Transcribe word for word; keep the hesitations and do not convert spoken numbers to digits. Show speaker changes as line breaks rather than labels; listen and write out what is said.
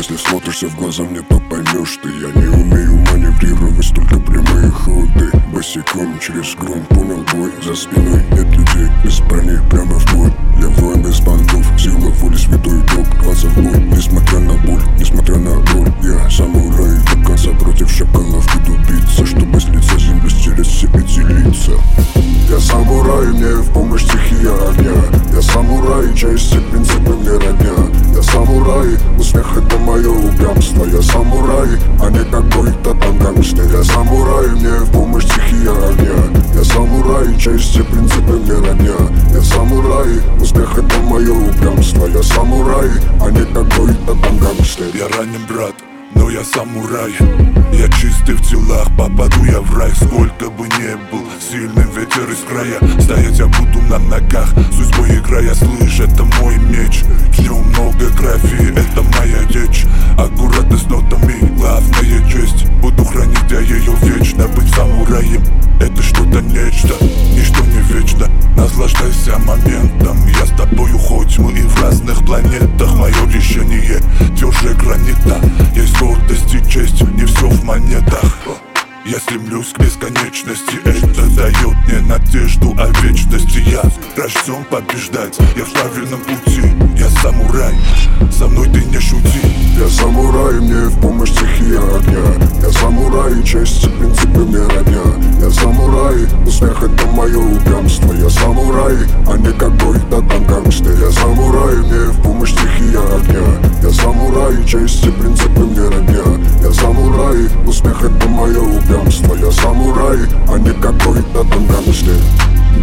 Если смотришься в глаза мне, то поймешь ты. Я не умею маневрировать, только прямые ходы. Босиком через грунт, понял бой. За спиной нет людей, без брони, прямо в бой. Я воин без понтов, сила воли, святой док. Глаза в бой, несмотря на боль, несмотря на боль. Я самурай до конца, против шакалов буду биться, чтобы с лица земли стереть себе делиться. Я самурай, мне в помощь стихия огня. Я самурай, честь и принципы мне родня. Я самурай, успех это мое упрямство. Я самурай, а не какой-то там гангстер. Я самурай, мне в помощь стихия огня. Я самурай, честь и принципы мне родня. Я самурай, успех это мое упрямство. Я самурай, а не какой-то там гангстер.
Я ранен, брат, но я самурай. Я чистый в делах, попаду я в рай. Сколько бы не был сильный ветер из края, стоять я буду на ногах, судьбой играя. Слышь, это мой меч, в нем много крови, это моя речь. Аккуратно с нотами, главная честь. Буду хранить я ее вечно. Быть самураем — это что-то нечто, ничто не вечно. Наслаждайся моментом, я с тобою, хоть мы и в разных планетах. Мое решение тверже гранита. Есть гордость и честь, не все в монетах. Я стремлюсь к бесконечности, это дает мне надежду о вечности. Я рожден побеждать, я в правильном пути. Я самурай, со мной ты не шути.
Я самурай, мне в помощь стихия огня. Я самурай, честь и принципы мне родня. Я самурай, успех это мое упрямство. Я самурай, а не какой-то там гангстер. Я самурай, мне в помощь стихия огня. Я самурай, честь и принципы мне родня. Я самурай, успех это мое упрямство. Я самурай, а не какой-то там гангстер.